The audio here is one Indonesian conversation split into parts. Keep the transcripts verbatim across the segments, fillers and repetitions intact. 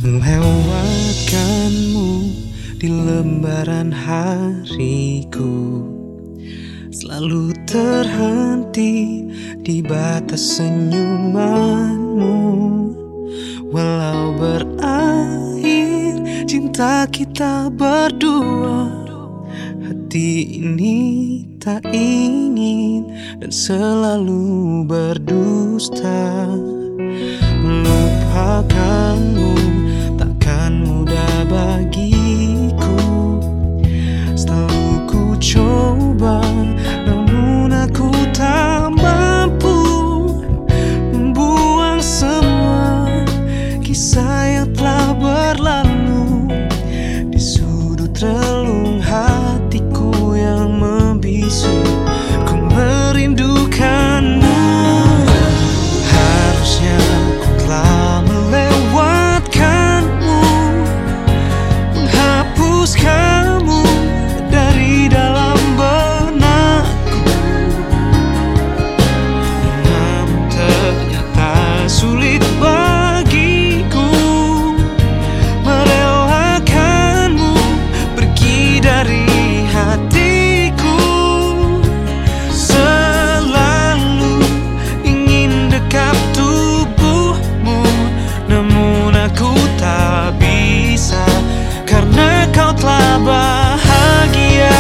Melewatkanmu di lembaran hariku, selalu terhenti di batas senyumanmu. Walau berakhir cinta kita berdua, hati ini tak ingin dan selalu berdusta. Melupakanmu takkan mudah bagiku, selalu ku coba namun aku tak mampu membuang semua kisah yang telah berlalu. Di sudut relung hatiku yang membisu, ku merindukanmu. Harusnya ku telah melewatkanmu, menghapus kamu dari dalam benakku. Namun ternyata sulit bagiku merelakanmu pergi dari hatiku. Selalu ingin dekat tubuhmu, namun aku tak bisa karena kau telah bahagia.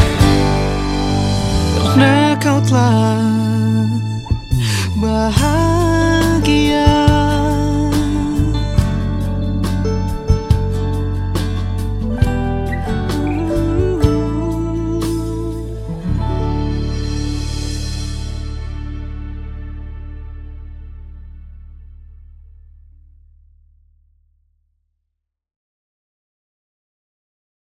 Karena kau telah bahagia.